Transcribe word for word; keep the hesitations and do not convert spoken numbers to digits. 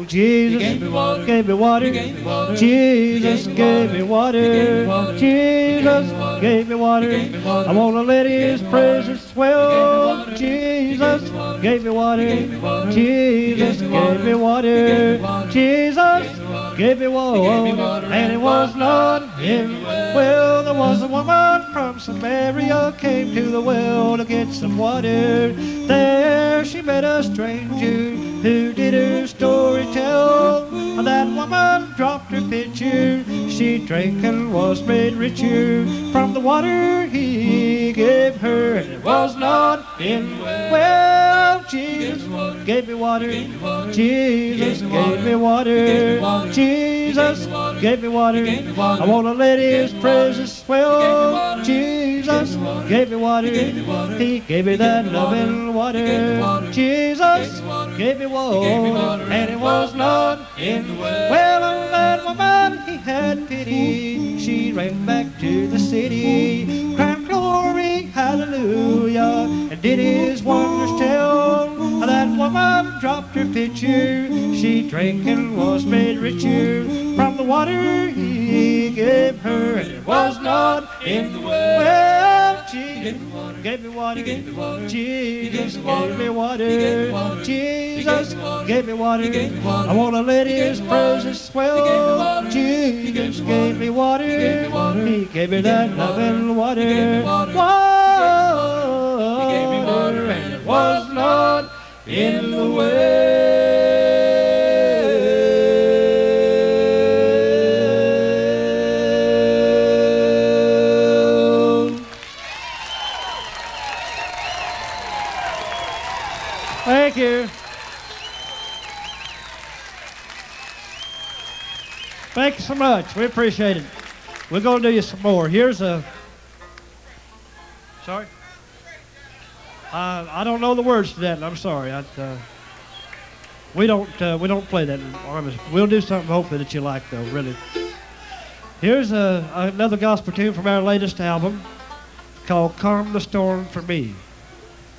Jesus gave me water. gave me water. Gave me water. Jesus gave me water. Jesus gave me water. Gave me water. I want to let His Gave me presence water. swell. Gave me Jesus water. gave me water. Gave me water. Jesus Gave me gave me water. water. Gave me water. Jesus Gave me water. gave me Gave me water. water. And it was not in the well. Well, there was a woman from Samaria came to the well to get some water. There she met a stranger who did her story tell. That woman dropped her pitcher. She drank and was made richer from the water He gave her. And it was not in the well. Jesus gave me water. Jesus gave me water. Jesus gave me water. I want to let His presence swell. Jesus gave me water. He gave me that loving water. Jesus gave me water. And it was not in the well. Well, on that woman He had pity. She ran back to the city, crying glory, hallelujah, and did His wonders tell. That woman dropped her pitcher. She drank and was made richer from the water He gave her. And it was not in the well. Well, Jesus gave me water. Jesus gave me water. Jesus gave me water. I want to let His presence swell. Jesus gave me water. He gave me that loving water. Whoa. He gave me water, And it was not in the well. Thank you. Thank you so much. We appreciate it. We're going to do you some more. Here's a... Sorry? Uh, I don't know the words to that. I'm sorry. I, uh, we don't uh, we don't play that. We'll do something hopefully that you like, though. Really. Here's a, another gospel tune from our latest album called "Calm the Storm for Me."